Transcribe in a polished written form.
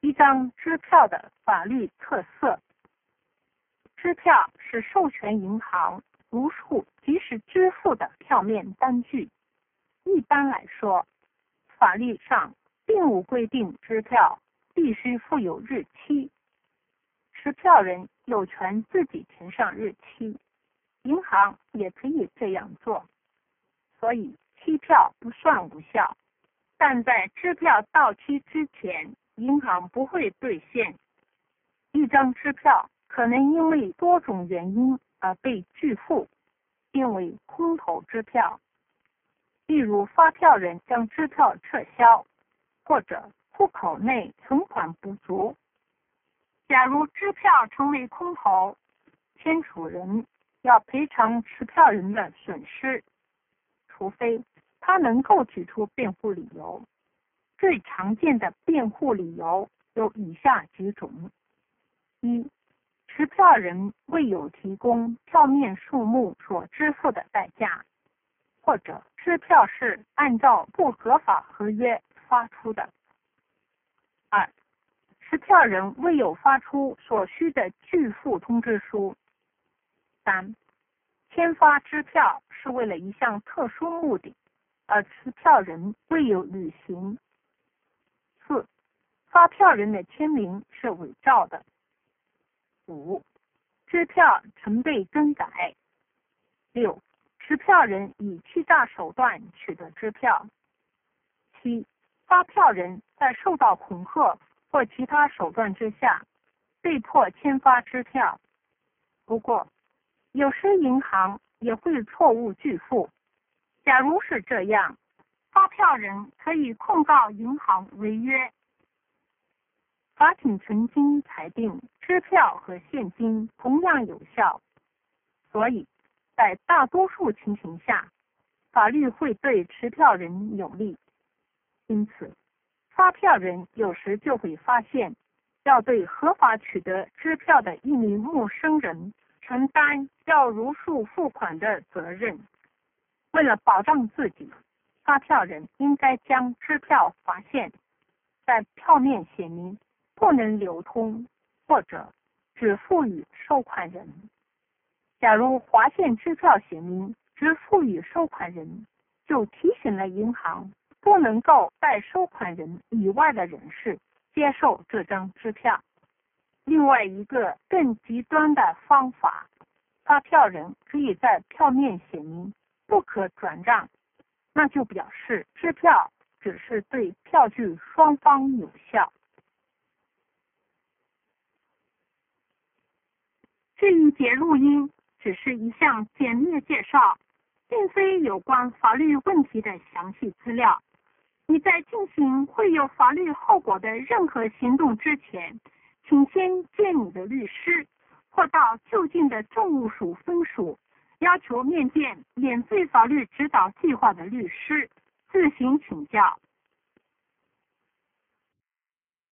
一张支票的法律特色。支票是授权银行如数及时支付的票面单据。一般来说，法律上并无规定支票必须附有日期，持票人有权自己填上日期，银行也可以这样做，所以期票不算无效。但在支票到期之前，银行不会兑现。一张支票可能因为多种原因而被拒付，定为空头支票。例如发票人将支票撤销，或者户口内存款不足。假如支票成为空头，签署人要赔偿持票人的损失，除非他能够举出辩护理由。最常见的辩护理由有以下几种：一、持票人未有提供票面数目所支付的代价，或者支票是按照不合法合约发出的。二、持票人未有发出所需的拒付通知书。三、签发支票是为了一项特殊目的，而持票人未有履行。四、发票人的签名是伪造的。五、支票曾被更改。六、持票人以欺诈手段取得支票。七、发票人在受到恐吓或其他手段之下，被迫签发支票。不过，有时银行也会错误拒付。假如是这样，发票人可以控告银行违约。法庭曾经裁定支票和现金同样有效，所以在大多数情形下，法律会对持票人有利。因此，发票人有时就会发现，要对合法取得支票的一名陌生人承担要如数付款的责任。为了保障自己，发票人应该将支票划线，在票面写明不能流通，或者只付予收款人。假如划线支票写明只付予收款人，就提醒了银行不能够在收款人以外的人士接受这张支票。另外一个更极端的方法，发票人可以在票面写明不可转让，那就表示支票只是对票据双方有效。这一节录音只是一项简略介绍，并非有关法律问题的详细资料。你在进行会有法律后果的任何行动之前，请先见你的律师，或到就近的政务署分署，要求面见免费法律指导计划的律师，自行请教。